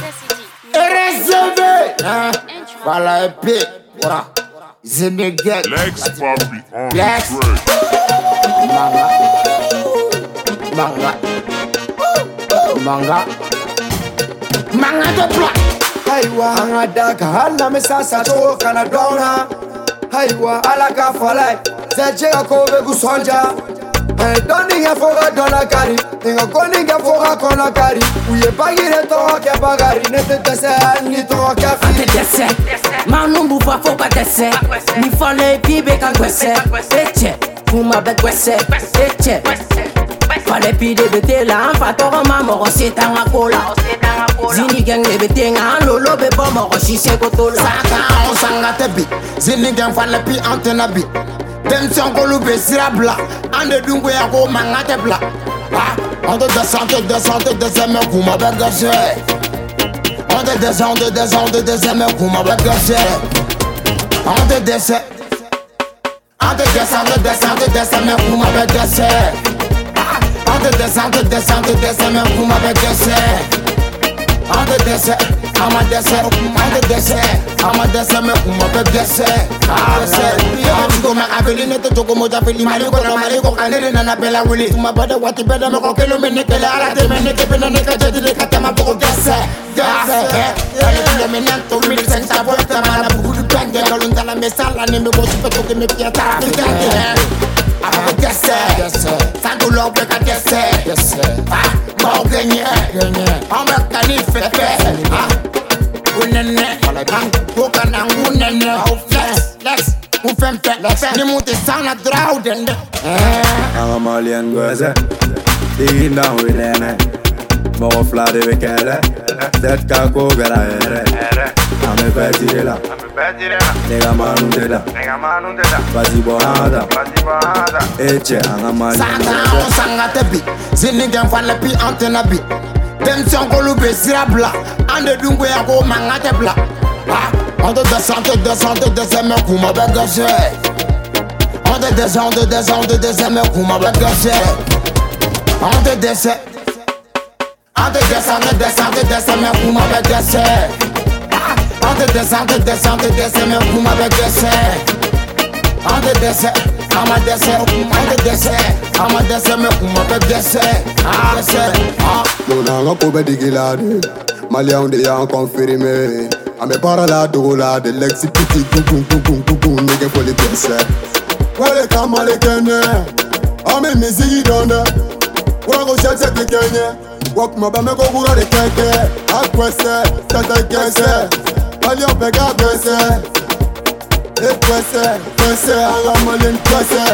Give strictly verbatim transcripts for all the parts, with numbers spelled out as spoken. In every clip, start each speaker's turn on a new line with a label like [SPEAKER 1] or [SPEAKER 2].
[SPEAKER 1] Réservé, hein? Voilà, épée, voilà. Sénégal.
[SPEAKER 2] Lex Papi on the
[SPEAKER 1] Lex.
[SPEAKER 2] track.
[SPEAKER 1] Manga. Manga. Manga. Manga de plat.
[SPEAKER 3] Haiwa angadaka hana mesasa choka na dona. Haiwa alaka falai zechega kobe kusonja. Hey, doni ya foga dona kari, inga koni ya foga kona kari. Uye bagire toa ke bagari, nete tese ni toa ke fi.
[SPEAKER 4] Ante dese, manumbu fa foka dese. Ni fale pibe ka gwese. Eche, fuma be gwese. Eche, fale pide bete la anfa toro mamoro setanga kola. Zini gang le bete nga lolo be bomoro shise kotola.
[SPEAKER 1] Saka on sanga tebi, zini gang fale pi antena bi. Dem si ankolu be sirabla, ande dungu ya ko manga te bla. On te descend, on te descend, on te descend, mais vous m'avez gâché. On te descend, on te descend, on te descend, mais vous m'avez gâché. On te descend, on te descend, on te descend, on te descend, mais vous m'avez gâché. On te descend, on te descend, on te descend, mais vous m'avez gâché. On te descend, on m'a descend, on te descend, on m'a descend, mais vous m'avez gâché. Ah, c'est Go ma aveli ne to go mo da feli mali go na mali go kanere na na bela wili tuma bada wati beda me ko kelo me ne kele ala te me ne ke pena ne ka jadi de kata ma bo gese gese ale le me nan to mi sen ta volta ma na bugu du pende ko lunda la me sala ne me bo su peto ke me piata ke ah gese gese sango lo be ka gese gese ah mo genye genye on me kanife ah unene ah ko kana unene oh flex flex Ufempe, ni muti sana drauden.
[SPEAKER 3] I'm a Malian gozer, digging down with Lene. More flat with Kele, that Kako Gara. I'm a Petila, Nega Manundela, Bazibonada, Eche, I'm a Malian
[SPEAKER 1] gozer. Sanga tebi, zinigan fale pi antena bi. Dem si ankolu be sirabla, ande dungu ya ko manga te bla. On te descend, on te descend, on te descend, mais vous m'avez gâché. On te descend, on te descend, on te descend, mais vous m'avez gâché. On te descend, on te descend, on te descend, on te descend, mais vous m'avez gâché. On te descend, on te descend, on te descend, mais vous m'avez gâché. On te descend, on m'a descend, on te descend, on m'a descend, mais vous m'avez gâché. Ah, c'est ah.
[SPEAKER 3] Mon ange peut digilade, Malien de yan confirmé. Ame para la dola de lexi piti gung gung gung gung gung nigga for the best. Wale kama le kene, ame mizi donda. Wala go shete ke kene, wak ma ba me go gura de keke. Akwese, tata kese, ali on pega kwese. E kwese, kwese ala malin kwese.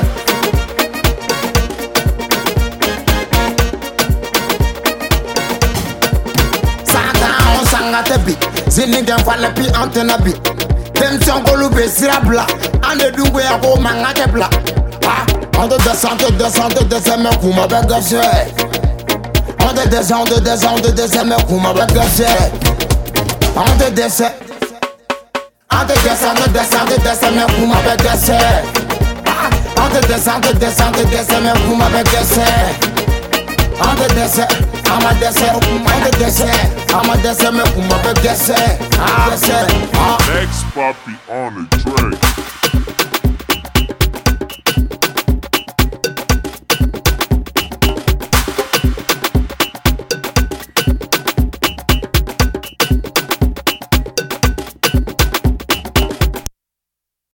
[SPEAKER 1] Sanga on sanga tebi. Zinigan fale pi antena bi. Dem si ankolu be sirabla, ande dungu ya ko manga te bla. On te descend, on te descend, on te descend, mais vous m'avez gâché. On te descend, on te descend, on te descend, mais vous m'avez gâché. On te descend, on te descend, on te descend, on te descend, mais vous m'avez gâché. On te descend, on te descend, on te descend, mais vous m'avez gâché. On te descend, on m'a descend, on te descend, on m'a descend, mais vous m'avez gâché. Ah, c'est ah.
[SPEAKER 2] Lex Papi on the track.